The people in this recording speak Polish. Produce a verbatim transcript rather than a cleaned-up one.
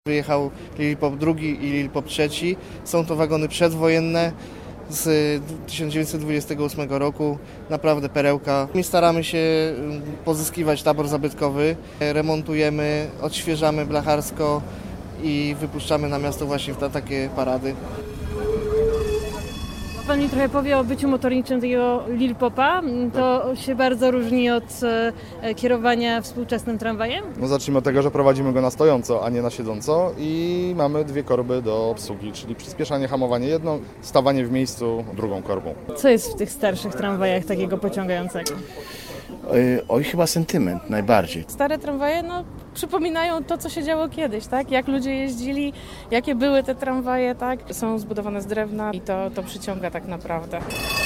Wyjechał Lilipop drugi i Lilipop trzeci. Są to wagony przedwojenne z tysiąc dziewięćset dwudziestego ósmego roku. Naprawdę perełka. My staramy się pozyskiwać tabor zabytkowy. Remontujemy, odświeżamy blacharsko i wypuszczamy na miasto właśnie w takie parady. Pan mi trochę powie o byciu motorniczym takiego Lilipopa. To się bardzo różni od e, kierowania współczesnym tramwajem? No zacznijmy od tego, że prowadzimy go na stojąco, a nie na siedząco i mamy dwie korby do obsługi, czyli przyspieszanie, hamowanie jedną, stawanie w miejscu drugą korbą. Co jest w tych starszych tramwajach takiego pociągającego? Oj, oj, chyba sentyment najbardziej. Stare tramwaje no, przypominają to, co się działo kiedyś, tak? Jak ludzie jeździli, jakie były te tramwaje, tak? Są zbudowane z drewna i to, to przyciąga tak naprawdę.